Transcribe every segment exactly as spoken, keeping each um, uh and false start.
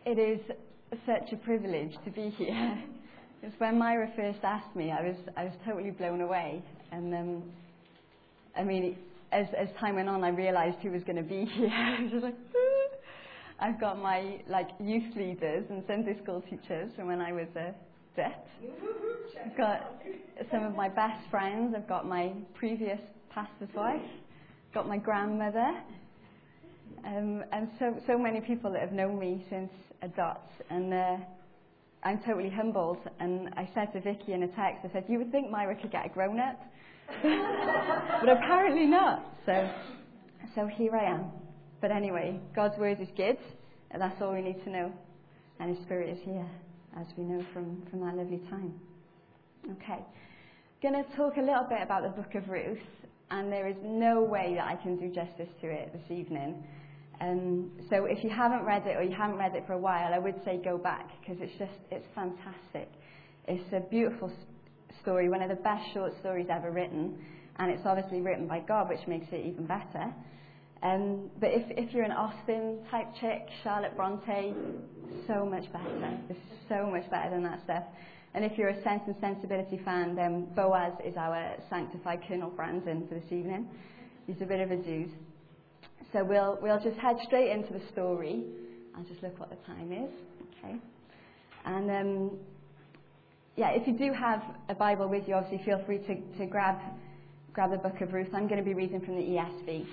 It is such a privilege to be here. It's when Myra first asked me, I was I was totally blown away. And um, I mean, as as time went on, I realised who was going to be here. I was like, "Ah." I've got my like youth leaders and Sunday school teachers from when I was a vet. I've got some of my best friends. I've got my previous pastor's wife. Got my grandmother. Um, and so so many people that have known me since a dot, and uh, I'm totally humbled. And I said to Vicky in a text, I said, you would think Myra could get a grown-up, but apparently not. So so here I am. But anyway, God's word is good, and that's all we need to know. And His Spirit is here, as we know from, from that lovely time. Okay, going to talk a little bit about the book of Ruth, and there is no way that I can do justice to it this evening. Um, so if you haven't read it, or you haven't read it for a while, I would say go back, because it's just, it's fantastic. It's a beautiful story, one of the best short stories ever written, and it's obviously written by God, which makes it even better. Um, but if, if you're an Austen type chick, Charlotte Bronte, so much better. It's so much better than that stuff. And if you're a Sense and Sensibility fan, then Boaz is our sanctified Colonel Brandon for this evening. He's a bit of a dude. So we'll we'll just head straight into the story. I'll just look what the time is. Okay. And um, yeah, if you do have a Bible with you, obviously feel free to, to grab grab the book of Ruth. I'm going to be reading from the E S V.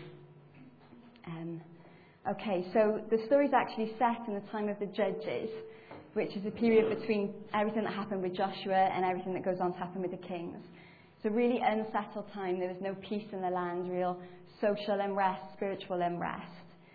Um, okay, so the story is actually set in the time of the Judges, which is a period between everything that happened with Joshua and everything that goes on to happen with the kings. It's a really unsettled time. There was no peace in the land, real social unrest, spiritual unrest.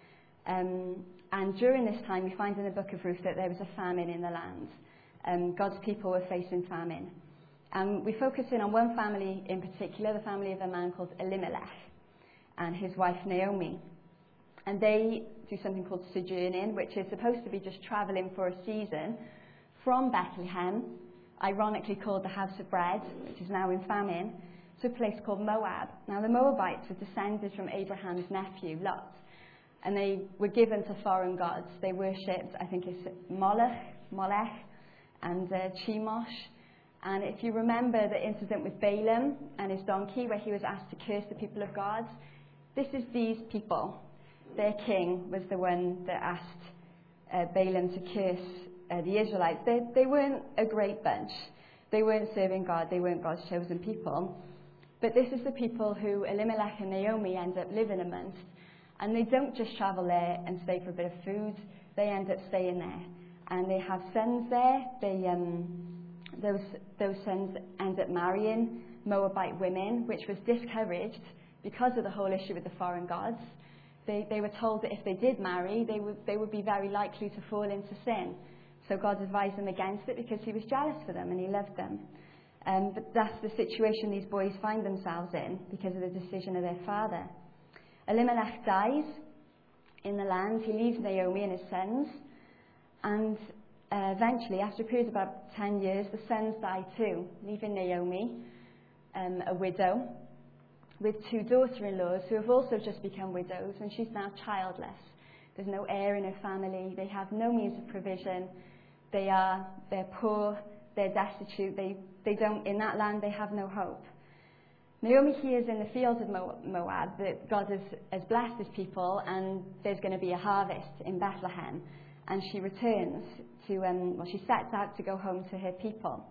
Um, and during this time, we find in the book of Ruth that there was a famine in the land. Um, God's people were facing famine. And we focus in on one family in particular, the family of a man called Elimelech and his wife Naomi. And they do something called sojourning, which is supposed to be just travelling for a season from Bethlehem, ironically called the House of Bread, which is now in famine, to a place called Moab. Now, the Moabites were descended from Abraham's nephew, Lot, and they were given to foreign gods. They worshipped, I think it's Moloch, Molech, and uh, Chemosh. And if you remember the incident with Balaam and his donkey, where he was asked to curse the people of God, this is these people. Their king was the one that asked uh, Balaam to curse uh, the Israelites. They, they weren't a great bunch. They weren't serving God. They weren't God's chosen people. But this is the people who Elimelech and Naomi end up living amongst. And they don't just travel there and stay for a bit of food. They end up staying there. And they have sons there. They, um, those, those sons end up marrying Moabite women, which was discouraged because of the whole issue with the foreign gods. They, they were told that if they did marry, they would, they would be very likely to fall into sin. So God advised them against it because He was jealous for them and He loved them. Um, but that's the situation these boys find themselves in because of the decision of their father. Elimelech dies in the land. He leaves Naomi and his sons. And uh, eventually, after a period of about ten years, the sons die too, leaving Naomi, um, a widow, with two daughter-in-laws who have also just become widows, and she's now childless. There's no heir in her family. They have no means of provision. They are, they're poor, they're destitute. They, they don't, in that land, they have no hope. Naomi hears in the fields of Moab that God has, has blessed His people, and there's going to be a harvest in Bethlehem. And she returns to, um, well, she sets out to go home to her people.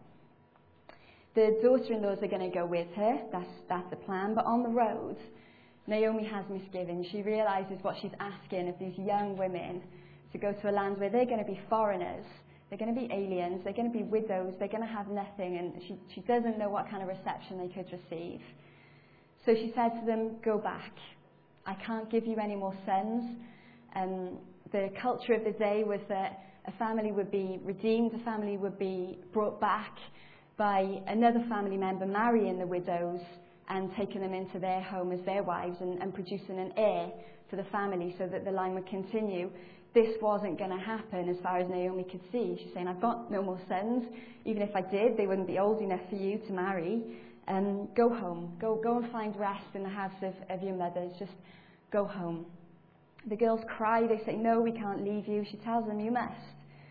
The daughter-in-laws are going to go with her. That's, that's the plan. But on the road, Naomi has misgivings. She realises what she's asking of these young women to go to a land where they're going to be foreigners. They're going to be aliens. They're going to be widows. They're going to have nothing. And she, she doesn't know what kind of reception they could receive. So she said to them, go back. I can't give you any more sons. Um, the culture of the day was that a family would be redeemed. A family would be brought back by another family member marrying the widows and taking them into their home as their wives and, and producing an heir for the family so that the line would continue. This wasn't going to happen as far as Naomi could see. She's saying, I've got no more sons. Even if I did, they wouldn't be old enough for you to marry. Um, go home. Go go and find rest in the house of, of your mothers. Just go home. The girls cry. They say, no, we can't leave you. She tells them, you must.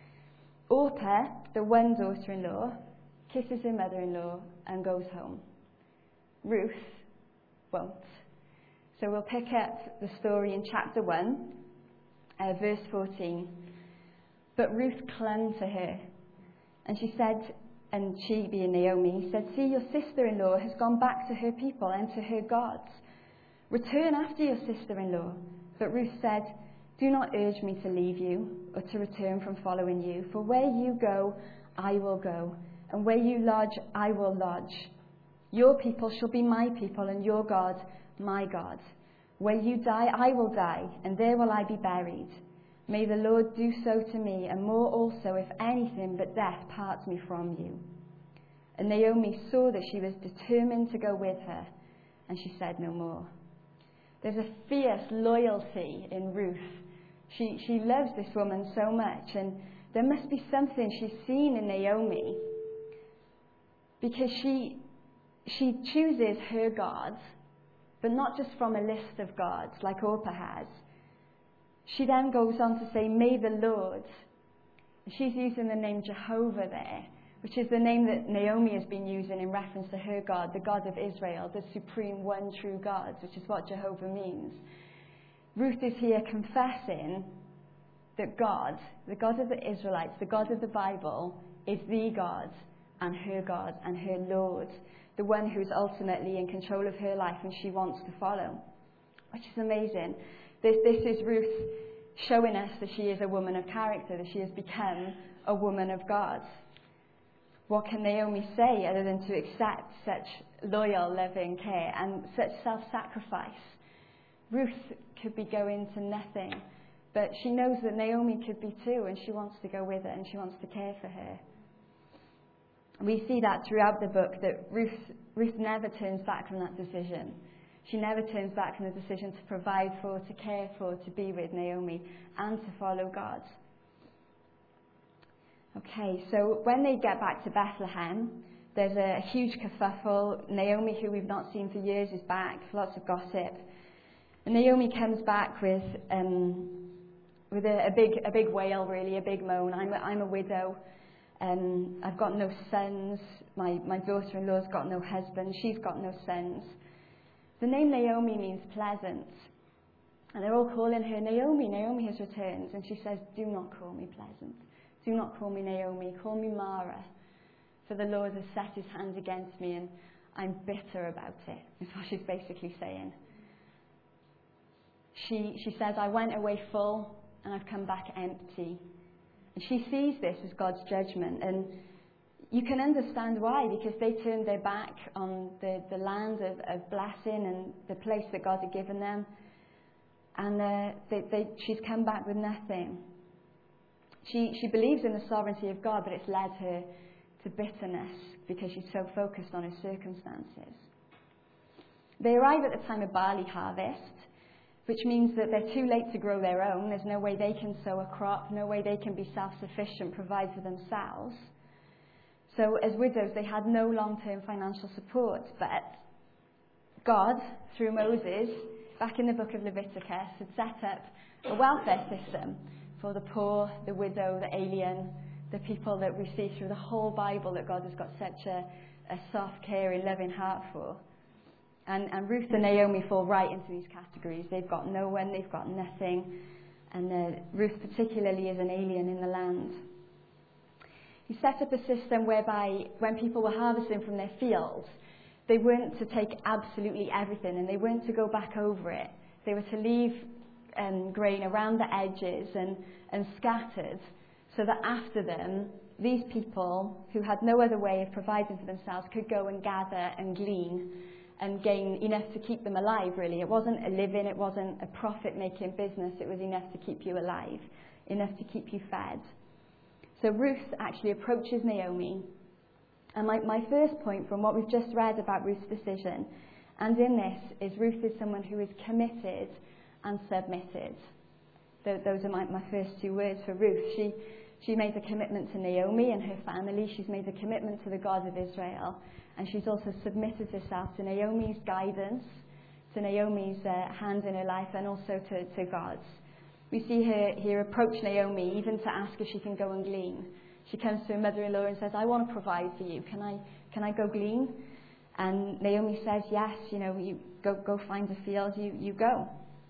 Orpah, the one daughter-in-law, kisses her mother-in-law and goes home. Ruth won't. So we'll pick up the story in chapter one, uh, verse fourteen. But Ruth clung to her, and she said, and she, being Naomi, said, "See, your sister-in-law has gone back to her people and to her gods. Return after your sister-in-law." But Ruth said, "Do not urge me to leave you or to return from following you, for where you go, I will go, and where you lodge, I will lodge. Your people shall be my people, and your God, my God. Where you die, I will die, and there will I be buried. May the Lord do so to me, and more also, if anything but death parts me from you." And Naomi saw that she was determined to go with her, and she said no more. There's a fierce loyalty in Ruth. She, she loves this woman so much, and there must be something she's seen in Naomi, because she, she chooses her gods, but not just from a list of gods like Orpah has. She then goes on to say, "May the Lord." She's using the name Jehovah there, which is the name that Naomi has been using in reference to her God, the God of Israel, the supreme one true God, which is what Jehovah means. Ruth is here confessing that God, the God of the Israelites, the God of the Bible, is the God and her God and her Lord, the one who is ultimately in control of her life and she wants to follow, which is amazing. This, this is Ruth showing us that she is a woman of character, that she has become a woman of God. What can Naomi say other than to accept such loyal, loving care and such self-sacrifice? Ruth could be going to nothing, but she knows that Naomi could be too, and she wants to go with her and she wants to care for her. We see that throughout the book, that Ruth, Ruth never turns back from that decision. She never turns back from the decision to provide for, to care for, to be with Naomi, and to follow God. Okay, so when they get back to Bethlehem, there's a huge kerfuffle. Naomi, who we've not seen for years, is back. Lots of gossip. And Naomi comes back with um, with a, a big a big wail, really, a big moan. I'm a, I'm a widow. Um, I've got no sons. My my daughter-in-law's got no husband. She's got no sons. The name Naomi means pleasant. And they're all calling her Naomi. Naomi has returned. And she says, "Do not call me pleasant. Do not call me Naomi. Call me Mara. For the Lord has set his hand against me and I'm bitter about it." That's what she's basically saying. She, she says, "I went away full and I've come back empty." And she sees this as God's judgment. And you can understand why, because they turned their back on the, the land of, of blessing and the place that God had given them. And uh, they, they, she's come back with nothing. She, she believes in the sovereignty of God, but it's led her to bitterness because she's so focused on her circumstances. They arrive at the time of barley harvest, which means that they're too late to grow their own. There's no way they can sow a crop, no way they can be self-sufficient, provide for themselves. So as widows, they had no long-term financial support. But God, through Moses, back in the book of Leviticus, had set up a welfare system for the poor, the widow, the alien, the people that we see through the whole Bible that God has got such a, a soft, caring, loving heart for. And, and Ruth and Naomi fall right into these categories. They've got no one, they've got nothing. And uh, Ruth particularly is an alien in the land. He set up a system whereby when people were harvesting from their fields, they weren't to take absolutely everything and they weren't to go back over it. They were to leave um, grain around the edges and, and scattered, so that after them, these people who had no other way of providing for themselves could go and gather and glean and gain enough to keep them alive, really. It wasn't a living, it wasn't a profit-making business, it was enough to keep you alive, enough to keep you fed. So Ruth actually approaches Naomi. And my, my first point from what we've just read about Ruth's decision, and in this, is Ruth is someone who is committed and submitted. Th- those are my, my first two words for Ruth. She, she made a commitment to Naomi and her family. She's made a commitment to the God of Israel. And she's also submitted herself to Naomi's guidance, to Naomi's uh, hand in her life, and also to, to God's. We see her here approach Naomi even to ask if she can go and glean. she comes to her mother-in-law and says, I want to provide for you. Can I, can I go glean? And Naomi says, yes, you know, you go, go find a field, you, you go.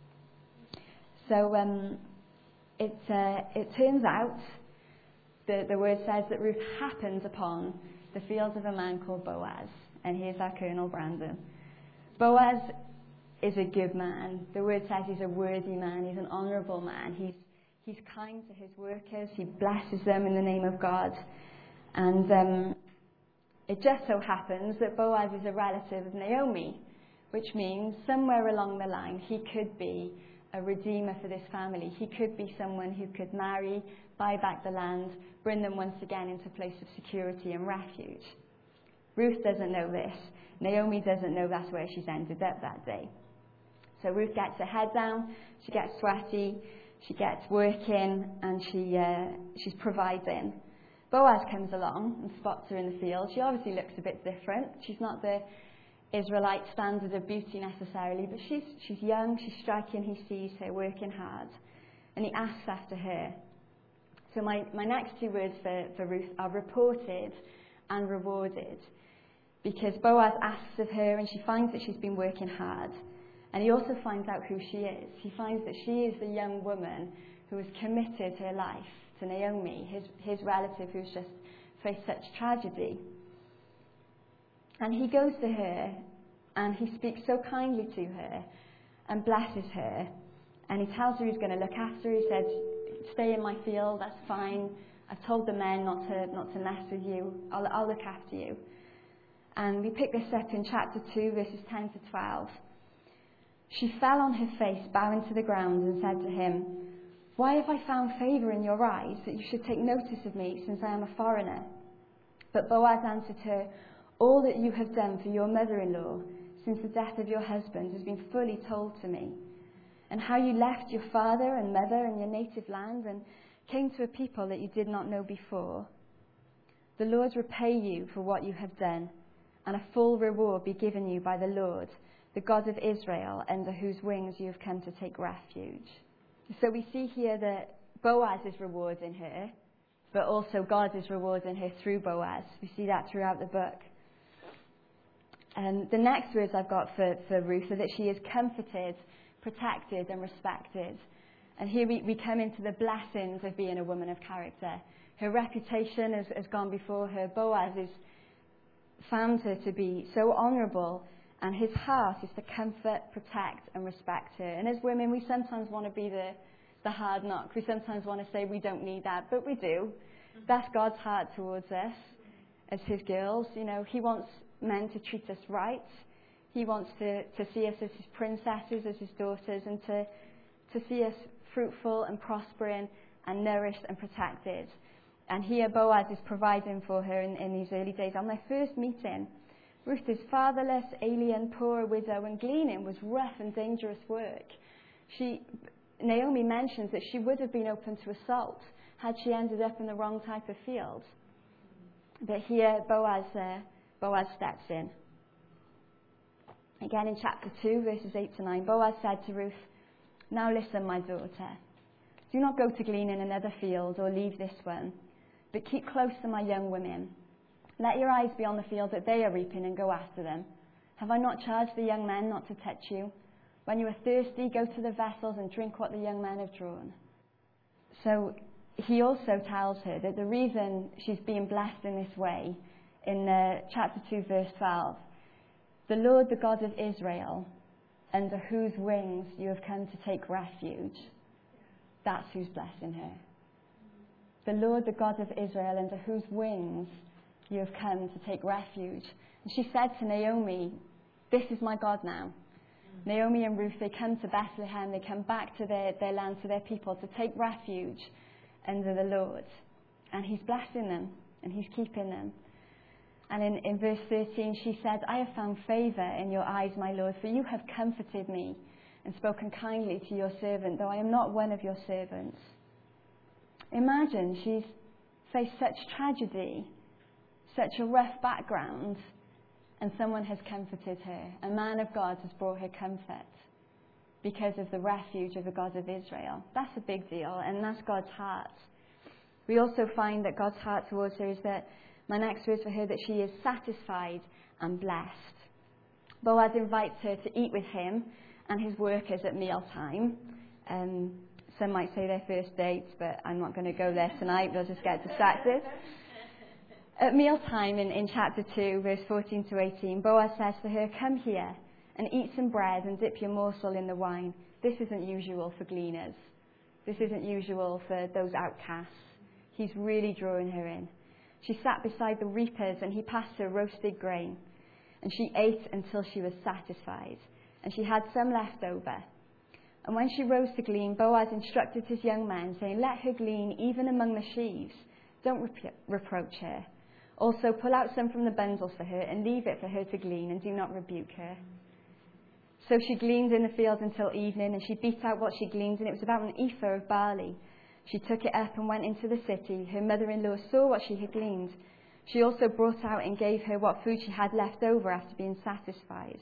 So um, it, uh, it turns out, the, the word says that Ruth happened upon the fields of a man called Boaz. And here's our Colonel Brandon. Boaz is a good man. The word says he's a worthy man. He's an honourable man. He's, he's kind to his workers. He blesses them in the name of God. And um, it just so happens that Boaz is a relative of Naomi, which means somewhere along the line he could be a redeemer for this family. He could be someone who could marry, buy back the land, bring them once again into a place of security and refuge. Ruth doesn't know this. Naomi doesn't know that's where she's ended up that day. So Ruth gets her head down, she gets sweaty, she gets working, and she uh, she's providing. Boaz comes along and spots her in the field. She obviously looks a bit different. She's not the Israelite standard of beauty necessarily, but she's she's young, she's striking, he sees her working hard, and he asks after her. So my, my next two words for, for Ruth are reported and rewarded, because Boaz asks of her and she finds that she's been working hard, and he also finds out who she is. He finds that she is the young woman who has committed her life to Naomi, his, his relative who's just faced such tragedy. And he goes to her and he speaks so kindly to her and blesses her, and he tells her he's going to look after her. He said, stay in my field, that's fine. I've told the men not to not to mess with you. I'll, I'll look after you. And we pick this up in chapter two, verses ten to twelve. She fell on her face, bowing to the ground, and said to him, why have I found favour in your eyes, that you should take notice of me, since I am a foreigner? But Boaz answered her, all that you have done for your mother-in-law since the death of your husband has been fully told to me, and how you left your father and mother and your native land and came to a people that you did not know before. The Lord repay you for what you have done, and a full reward be given you by the Lord, the God of Israel, under whose wings you have come to take refuge. So we see here that Boaz is rewarding her, but also God is rewarding her through Boaz. We see that throughout the book. And the next words I've got for, for Ruth are that she is comforted, protected and respected. And here we, we come into the blessings of being a woman of character. Her reputation has, has gone before her. Boaz has found her to be so honourable, and his heart is to comfort, protect and respect her. And as women, we sometimes want to be the, the hard knock. We sometimes want to say we don't need that, but we do. That's God's heart towards us as his girls. You know, he wants men to treat us right. He wants to, to see us as his princesses, as his daughters, and to, to see us fruitful and prospering and nourished and protected. And here Boaz is providing for her in, in these early days. On their first meeting, Ruth is fatherless, alien, poor, a widow, and gleaning was rough and dangerous work. She, Naomi mentions that she would have been open to assault had she ended up in the wrong type of field. But here Boaz, uh, Boaz steps in. Again in chapter two, verses eight to nine, Boaz said to Ruth, now listen, my daughter. Do not go to glean in another field or leave this one, but keep close to my young women. Let your eyes be on the field that they are reaping and go after them. Have I not charged the young men not to touch you? When you are thirsty, go to the vessels and drink what the young men have drawn. So he also tells her that the reason she's being blessed in this way, in uh, chapter two, verse twelve, the Lord, the God of Israel, under whose wings you have come to take refuge, that's who's blessing her. The Lord, the God of Israel, under whose wings you have come to take refuge. And she said to Naomi, this is my God now. Mm. Naomi and Ruth, they come to Bethlehem, they come back to their, their land, to their people, to take refuge under the Lord. And he's blessing them, and he's keeping them. And in, in verse thirteen, she said, I have found favour in your eyes, my Lord, for you have comforted me and spoken kindly to your servant, though I am not one of your servants. Imagine, she's faced such tragedy, such a rough background, and someone has comforted her. A man of God has brought her comfort because of the refuge of the God of Israel. That's a big deal, and that's God's heart. We also find that God's heart towards her is that, my next words for her, that she is satisfied and blessed. Boaz invites her to eat with him and his workers at mealtime. Um, some might say their first dates, but I'm not going to go there tonight. We'll just get distracted. At mealtime in, in chapter two, verse fourteen to eighteen, Boaz says to her, "Come here and eat some bread and dip your morsel in the wine." This isn't usual for gleaners. This isn't usual for those outcasts. He's really drawing her in. She sat beside the reapers and he passed her roasted grain. And she ate until she was satisfied. And she had some left over. And when she rose to glean, Boaz instructed his young men, saying, "Let her glean even among the sheaves. Don't rep- reproach her. Also pull out some from the bundles for her and leave it for her to glean, and do not rebuke her." So she gleaned in the field until evening, and she beat out what she gleaned, and it was about an ephah of barley. She took it up and went into the city. Her mother-in-law saw what she had gleaned. She also brought out and gave her what food she had left over after being satisfied.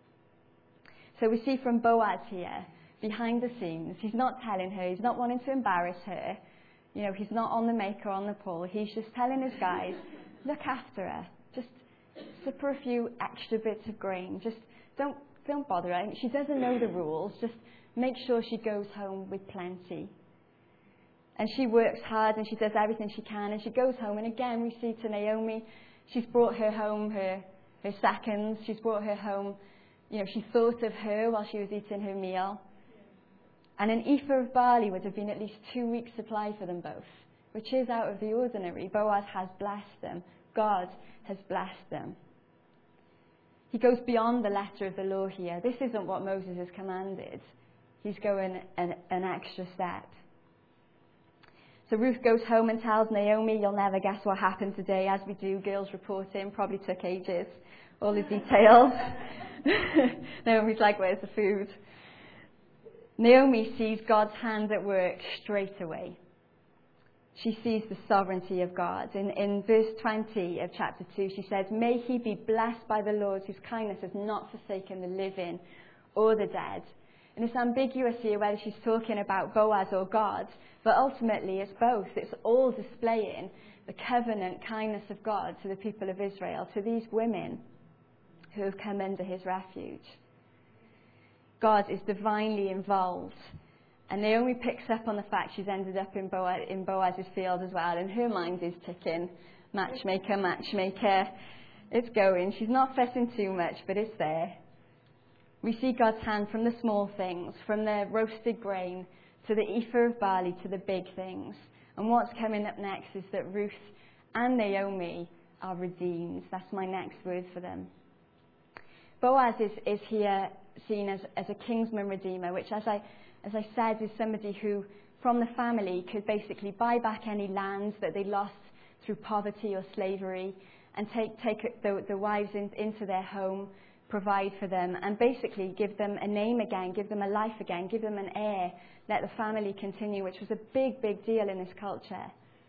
So we see from Boaz here, behind the scenes, he's not telling her, he's not wanting to embarrass her. You know, he's not on the make or on the pull. He's just telling his guys, look after her. Just slip her a few extra bits of grain. Just don't, don't bother her. She doesn't know the rules. Just make sure she goes home with plenty. And she works hard and she does everything she can, and she goes home. And again, we see to Naomi, she's brought her home her, her seconds. She's brought her home, you know, she thought of her while she was eating her meal. And an ephah of barley would have been at least two weeks' supply for them both, which is out of the ordinary. Boaz has blessed them. God has blessed them. He goes beyond the letter of the law here. This isn't what Moses has commanded. He's going an, an extra step. So Ruth goes home and tells Naomi, "You'll never guess what happened today." As we do, girls reporting, probably took ages. All the details. Naomi's like, "Where's the food?" Naomi sees God's hand at work straight away. She sees the sovereignty of God. In, in verse twenty of chapter two, she says, "May he be blessed by the Lord, whose kindness has not forsaken the living or the dead." And it's ambiguous here whether she's talking about Boaz or God, but ultimately it's both. It's all displaying the covenant kindness of God to the people of Israel, to these women who have come under his refuge. God is divinely involved. And Naomi picks up on the fact she's ended up in, Boaz, in Boaz's field as well, and her mind is ticking. Matchmaker, matchmaker. It's going. She's not fussing too much, but it's there. We see God's hand from the small things, from the roasted grain to the ephah of barley to the big things. And what's coming up next is that Ruth and Naomi are redeemed. That's my next word for them. Boaz is, is here seen as, as a kinsman redeemer, which, as I, as I said, is somebody who, from the family, could basically buy back any lands that they lost through poverty or slavery, and take, take the, the wives in, into their home, provide for them, and basically give them a name again, give them a life again, give them an heir, let the family continue, which was a big, big deal in this culture.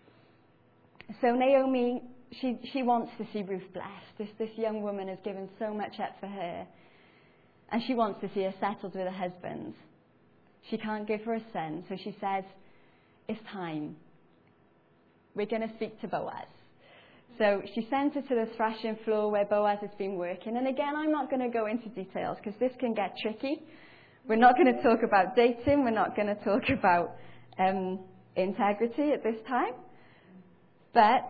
So Naomi, she, she wants to see Ruth blessed. This, this young woman has given so much up for her, and she wants to see her settled with her husband. She can't give her a son, so she says, "It's time. We're going to speak to Boaz." So she sends her to the threshing floor where Boaz has been working. And again, I'm not going to go into details because this can get tricky. We're not going to talk about dating. We're not going to talk about um, integrity at this time. But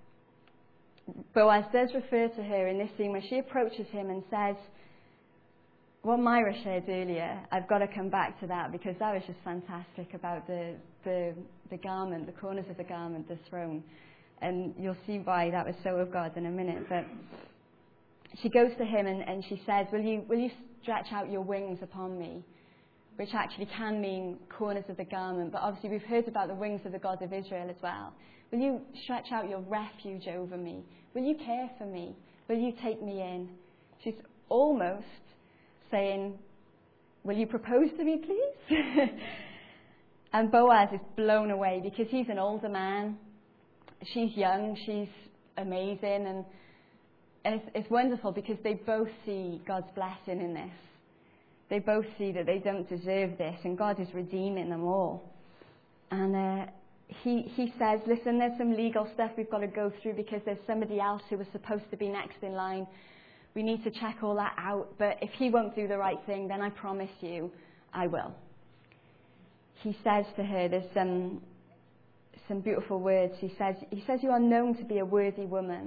Boaz does refer to her in this scene where she approaches him and says, what Myra shared earlier, I've got to come back to that because that was just fantastic about the, the, the garment, the corners of the garment, the throne. And you'll see why that was so of God in a minute. But she goes to him and, and she says, will you, will you stretch out your wings upon me? Which actually can mean corners of the garment. But obviously we've heard about the wings of the God of Israel as well. Will you stretch out your refuge over me? Will you care for me? Will you take me in? She's almost saying, will you propose to me, please? And Boaz is blown away because he's an older man. She's young, she's amazing, and, and it's, it's wonderful because they both see God's blessing in this. They both see that they don't deserve this, and God is redeeming them all. And uh, he, he says, listen, there's some legal stuff we've got to go through because there's somebody else who was supposed to be next in line. We need to check all that out. But if he won't do the right thing, then I promise you, I will. He says to her, there's some, some beautiful words. He says, he says, you are known to be a worthy woman.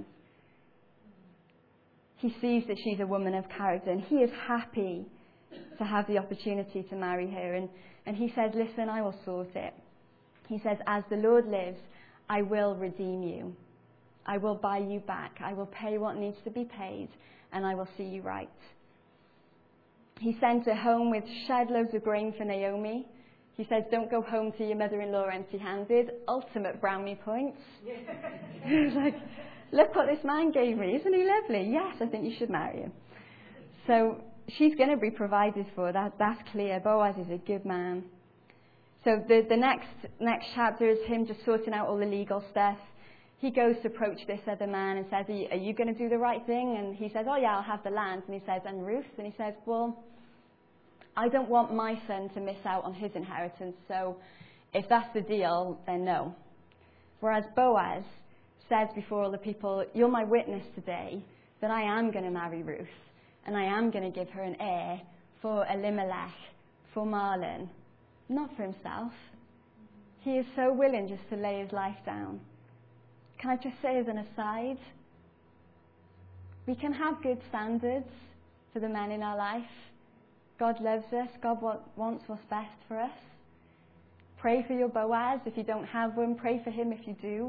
He sees that she's a woman of character, and he is happy to have the opportunity to marry her. And, and he says, listen, I will sort it. He says, as the Lord lives, I will redeem you. I will buy you back. I will pay what needs to be paid, and I will see you right. He sent her home with shed loads of grain for Naomi. He says, don't go home to your mother-in-law empty-handed. Ultimate brownie points. He's like, look what this man gave me. Isn't he lovely? Yes, I think you should marry him. So she's going to be provided for. That, that's clear. Boaz is a good man. So the, the next next chapter is him just sorting out all the legal stuff. He goes to approach this other man and says, are you, are you going to do the right thing? And he says, oh yeah, I'll have the land. And he says, and Ruth? And he says, well, I don't want my son to miss out on his inheritance. So if that's the deal, then no. Whereas Boaz says before all the people, you're my witness today that I am going to marry Ruth. And I am going to give her an heir for Elimelech, for Mahlon. Not for himself. He is so willing just to lay his life down. Can I just say as an aside, we can have good standards for the men in our life. God loves us. God wants what's best for us. Pray for your Boaz if you don't have one. Pray for him if you do.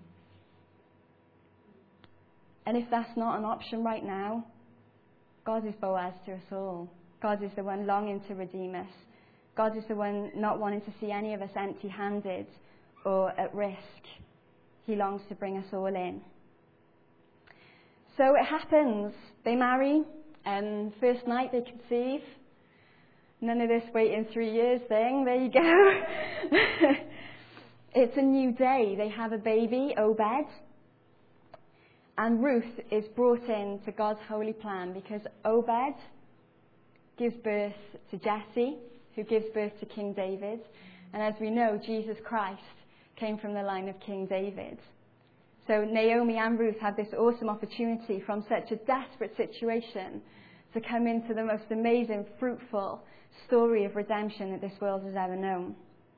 And if that's not an option right now, God is Boaz to us all. God is the one longing to redeem us. God is the one not wanting to see any of us empty-handed or at risk. He longs to bring us all in. So it happens. They marry, and first night they conceive. None of this waiting three years thing. There you go. It's a new day. They have a baby, Obed. And Ruth is brought in to God's holy plan because Obed gives birth to Jesse, who gives birth to King David. And as we know, Jesus Christ came from the line of King David. So Naomi and Ruth had this awesome opportunity from such a desperate situation to come into the most amazing, fruitful story of redemption that this world has ever known.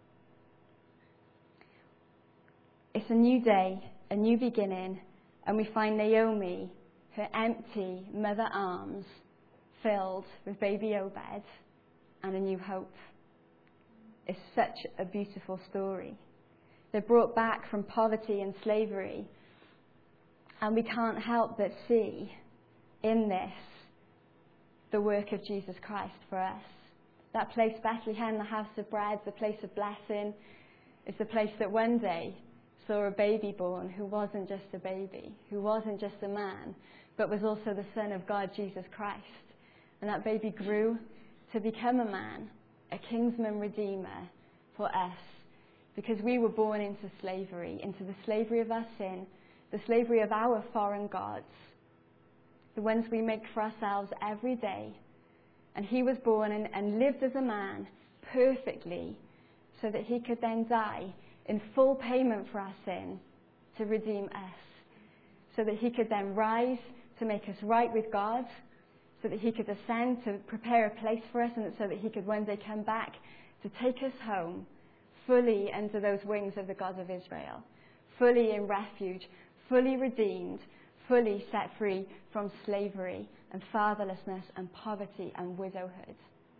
It's a new day, a new beginning, and we find Naomi, her empty mother arms, filled with baby Obed and a new hope. It's such a beautiful story. They're brought back from poverty and slavery, and we can't help but see in this the work of Jesus Christ for us. That place, Bethlehem, the house of bread, the place of blessing, is the place that one day saw a baby born who wasn't just a baby, who wasn't just a man, but was also the Son of God, Jesus Christ. And that baby grew to become a man, a kinsman redeemer for us, because we were born into slavery, into the slavery of our sin, the slavery of our foreign gods, the ones we make for ourselves every day. And he was born and, and lived as a man perfectly so that he could then die in full payment for our sin to redeem us, so that he could then rise to make us right with God, so that he could ascend to prepare a place for us, and so that he could one day come back to take us home fully under those wings of the God of Israel, fully in refuge, fully redeemed, fully set free from slavery and fatherlessness and poverty and widowhood.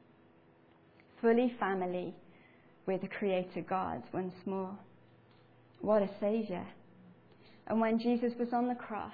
Fully family with the Creator God once more. What a Saviour. And when Jesus was on the cross,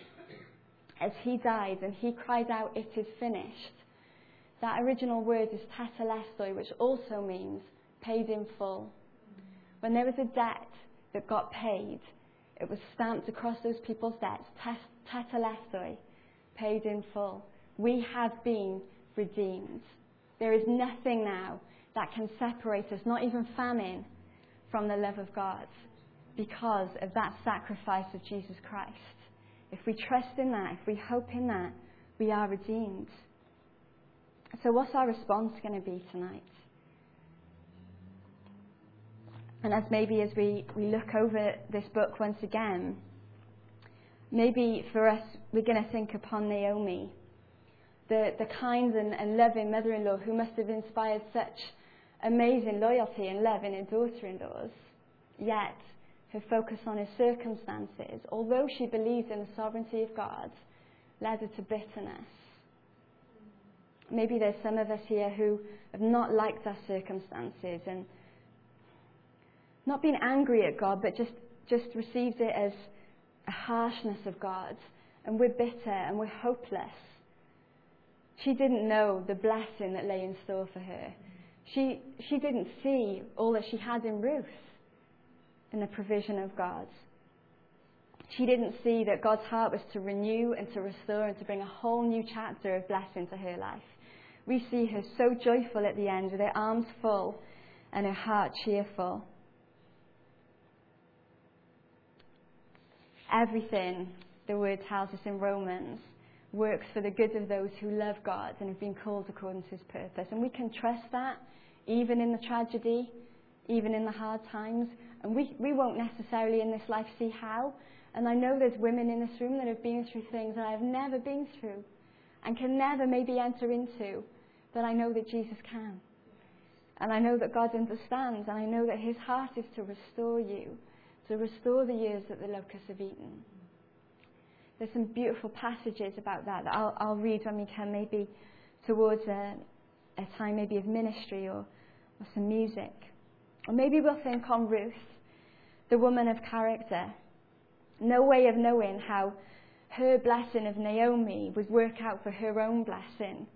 as he died and he cried out, "It is finished," that original word is tetelestai, which also means paid in full. When there was a debt that got paid, it was stamped across those people's debts, tetelestai, paid in full. We have been redeemed. There is nothing now that can separate us, not even famine, from the love of God, because of that sacrifice of Jesus Christ. If we trust in that, if we hope in that, we are redeemed. So what's our response going to be tonight? And as maybe as we, we look over this book once again, maybe for us, we're going to think upon Naomi, the, the kind and, and loving mother-in-law who must have inspired such amazing loyalty and love in her daughter-in-laws, yet her focus on her circumstances, although she believed in the sovereignty of God, led her to bitterness. Maybe there's some of us here who have not liked our circumstances and not been angry at God, but just, just received it as a harshness of God, and we're bitter and we're hopeless. She didn't know the blessing that lay in store for her. She, she didn't see all that she had in Ruth, in the provision of God. She didn't see that God's heart was to renew and to restore and to bring a whole new chapter of blessing to her life. We see her so joyful at the end, with her arms full and her heart cheerful. Everything, the word tells us in Romans, works for the good of those who love God and have been called according to his purpose. And we can trust that even in the tragedy, even in the hard times. And we, we won't necessarily in this life see how. And I know there's women in this room that have been through things that I've never been through and can never maybe enter into. But I know that Jesus can. And I know that God understands. And I know that his heart is to restore you, to restore the years that the locusts have eaten. There's some beautiful passages about that that I'll, I'll read when we come maybe towards a, a time maybe of ministry or, or some music. Or maybe we'll think on Ruth, the woman of character. No way of knowing how her blessing of Naomi would work out for her own blessing.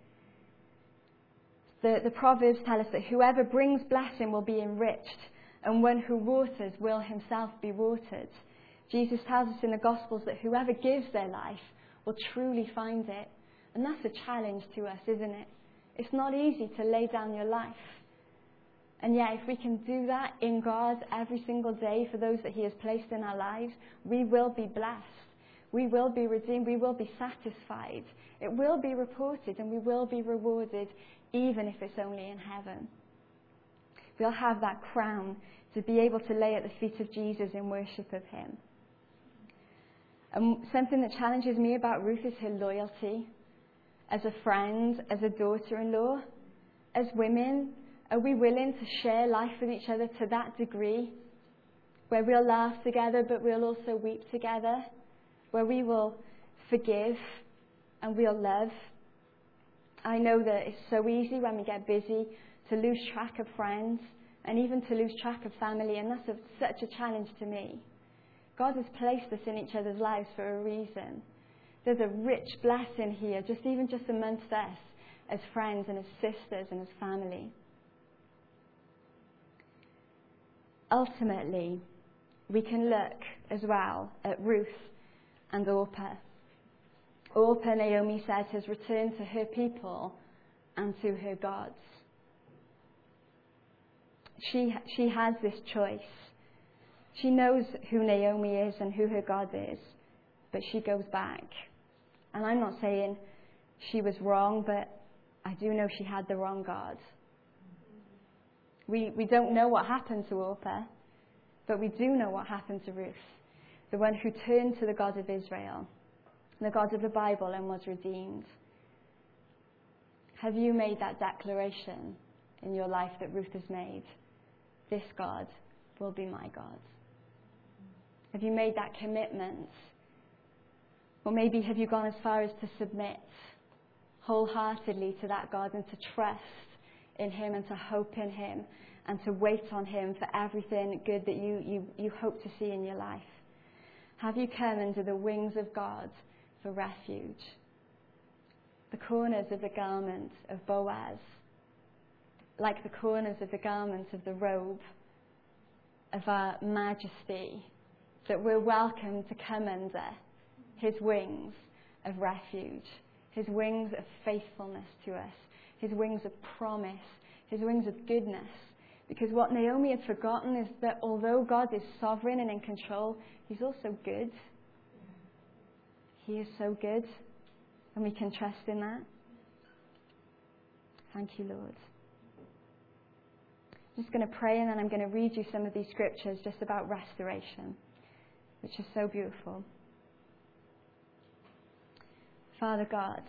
The, the Proverbs tell us that whoever brings blessing will be enriched, and one who waters will himself be watered. Jesus tells us in the Gospels that whoever gives their life will truly find it. And that's a challenge to us, isn't it? It's not easy to lay down your life. And yet, if we can do that in God every single day for those that he has placed in our lives, we will be blessed. We will be redeemed. We will be satisfied. It will be reported and we will be rewarded, even if it's only in heaven. We'll have that crown to be able to lay at the feet of Jesus in worship of him. And something that challenges me about Ruth is her loyalty. As a friend, as a daughter-in-law, as women, are we willing to share life with each other to that degree? Where we'll laugh together, but we'll also weep together. Where we will forgive and we'll love. I know that it's so easy when we get busy to lose track of friends and even to lose track of family, and that's a, such a challenge to me. God has placed us in each other's lives for a reason. There's a rich blessing here, just even just amongst us as friends and as sisters and as family. Ultimately, we can look as well at Ruth and Orpah. Orpah, Naomi says, has returned to her people and to her gods. She, she has this choice. She knows who Naomi is and who her God is, but she goes back. And I'm not saying she was wrong, but I do know she had the wrong God. We, we don't know what happened to Orpah, but we do know what happened to Ruth, the one who turned to the God of Israel, the God of the Bible, and was redeemed. Have you made that declaration in your life that Ruth has made? This God will be my God. Have you made that commitment? Or maybe have you gone as far as to submit wholeheartedly to that God and to trust in him and to hope in him and to wait on him for everything good that you, you, you hope to see in your life? Have you come under the wings of God for refuge? The corners of the garment of Boaz, like the corners of the garment of the robe of our majesty, that we're welcome to come under his wings of refuge, his wings of faithfulness to us, his wings of promise, his wings of goodness. Because what Naomi had forgotten is that although God is sovereign and in control, he's also good. He is so good, and we can trust in that. Thank you, Lord. I'm just going to pray, and then I'm going to read you some of these scriptures just about restoration, which is so beautiful. Father God,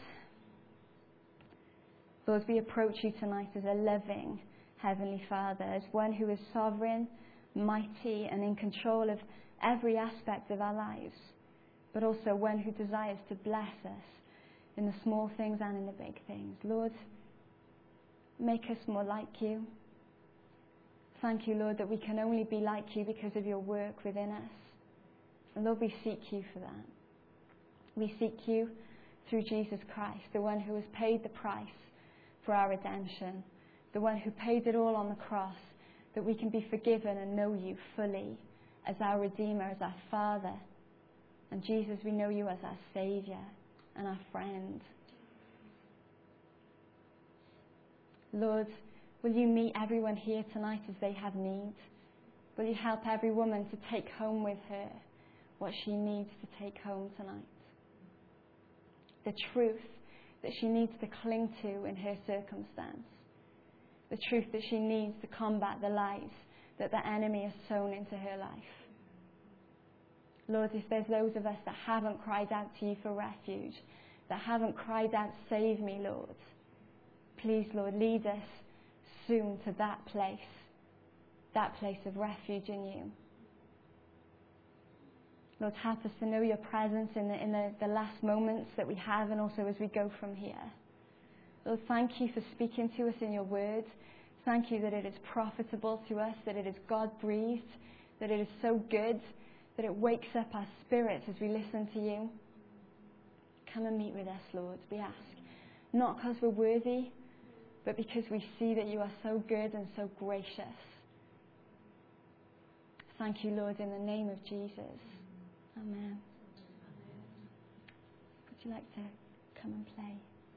Lord, we approach you tonight as a loving Heavenly Father, as one who is sovereign, mighty, and in control of every aspect of our lives, but also one who desires to bless us in the small things and in the big things. Lord, make us more like you. Thank you, Lord, that we can only be like you because of your work within us. And Lord, we seek you for that. We seek you through Jesus Christ, the one who has paid the price for our redemption, the one who paid it all on the cross, that we can be forgiven and know you fully as our Redeemer, as our Father. And Jesus, we know you as our Saviour and our friend. Lord, will you meet everyone here tonight as they have needs? Will you help every woman to take home with her what she needs to take home tonight? The truth that she needs to cling to in her circumstance. The truth that she needs to combat the lies that the enemy has sown into her life. Lord, if there's those of us that haven't cried out to you for refuge, that haven't cried out, save me, Lord, please, Lord, lead us soon to that place, that place of refuge in you. Lord, help us to know your presence in the, in the, the last moments that we have, and also as we go from here. Lord, thank you for speaking to us in your word. Thank you that it is profitable to us, that it is God-breathed, that it is so good, that it wakes up our spirits as we listen to you. Come and meet with us, Lord, we ask. Not because we're worthy, but because we see that you are so good and so gracious. Thank you, Lord, in the name of Jesus. Amen. Would you like to come and play?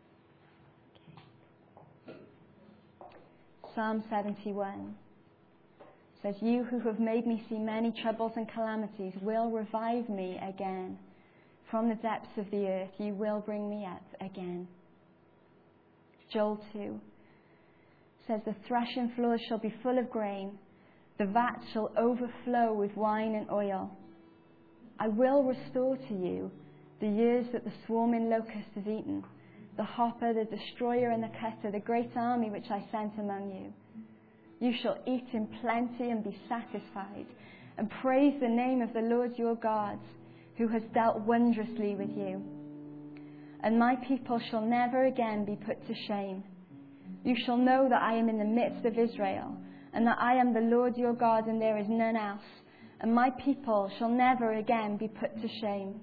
Okay. Psalm seventy-one says, you who have made me see many troubles and calamities will revive me again. From the depths of the earth you will bring me up again. Joel two says, the threshing floors shall be full of grain, the vats shall overflow with wine and oil. I will restore to you the years that the swarming locust has eaten, the hopper, the destroyer, and the cutter, the great army which I sent among you. You shall eat in plenty and be satisfied, and praise the name of the Lord your God, who has dealt wondrously with you. And my people shall never again be put to shame. You shall know that I am in the midst of Israel, and that I am the Lord your God, and there is none else. And my people shall never again be put to shame.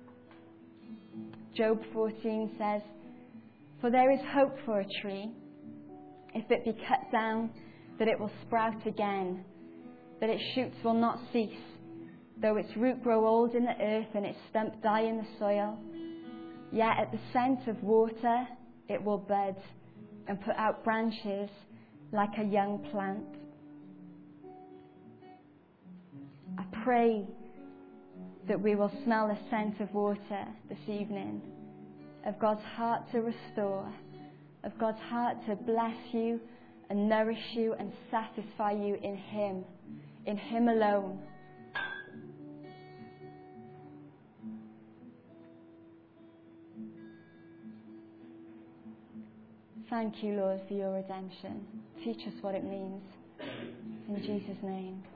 Job fourteen says, for there is hope for a tree. If it be cut down, that it will sprout again, that its shoots will not cease, though its root grow old in the earth and its stump die in the soil. Yet at the scent of water it will bud and put out branches like a young plant. I pray that we will smell the scent of water this evening, of God's heart to restore, of God's heart to bless you and nourish you and satisfy you in Him, in Him alone. Thank you, Lord, for your redemption. Teach us what it means. In Jesus' name.